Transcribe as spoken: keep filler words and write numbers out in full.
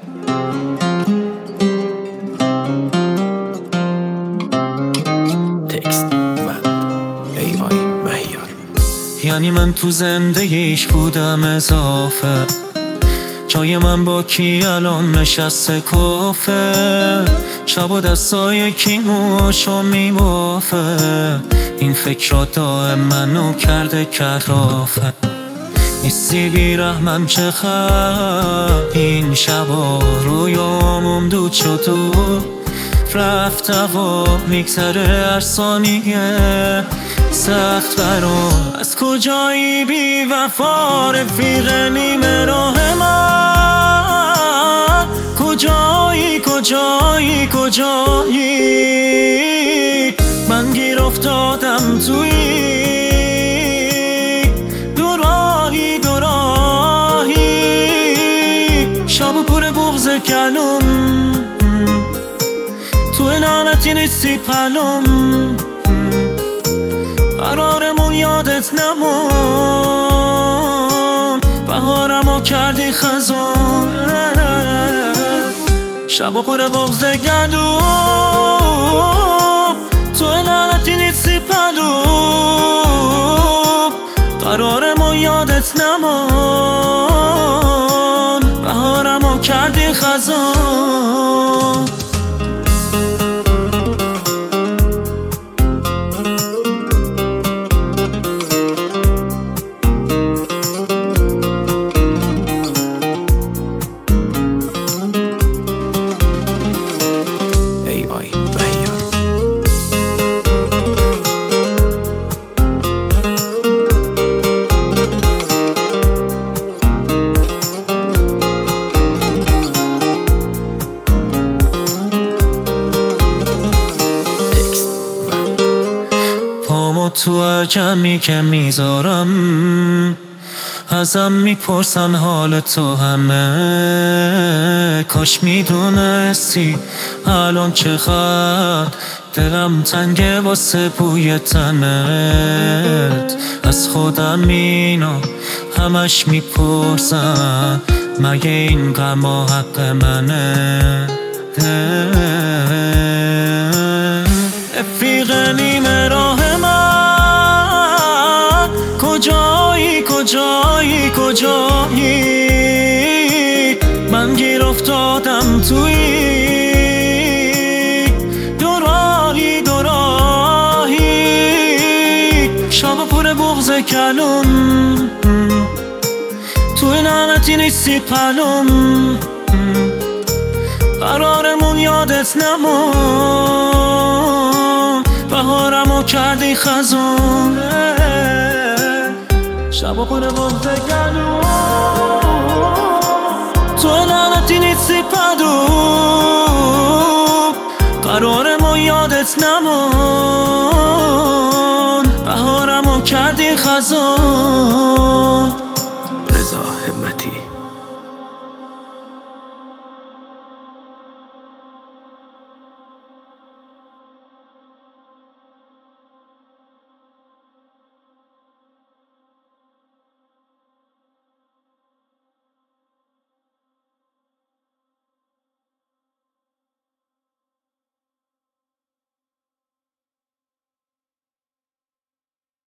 یعنی من تو زندگیش بودم اضافه، جای من با کی الان نشسته کافه، شب و دستای کی موشو میبافه، این فکر دائم منو کرده کرافه. نیستی بیرحمم چقدر این شبا رویامون دود شد و رفته و میگذره هر ثانیه سخت برام. از کجایی بی وفا رفیق نیمه راه من، کجایی کجایی کجایی من گیر افتادم توی دوراهی دوراهی، شب و پر بغض کلم تو لعنتی نیستی پلم، قرارمون یادت نمون بهارمو کردی خزان، شب و پر بغض گلوم تو لعنتی نیستی پلم، قرارمو یادت نمون بهارمو کردی خزان. تو عجمی که میذارم ازم میپرسن حال تو همه، کاش میدونستی الان چقدر دلم تنگه واسه بوی تنت. از خودم اینا همش میپرسن مگه این غما حق منه؟ رفیق نیمه راه من، کجایی کجایی کجایی من گیر افتادم توی دوراهی دوراهی، شب پر بغض کلم توی لعنتی نیستی پلم، قرارمون یادت نمون بهارمو کردی خزان، شب و پر بغض گلوم تو لعنتی نیستی پلم، قرارمو یادت نمون بهارمو کردی خزان.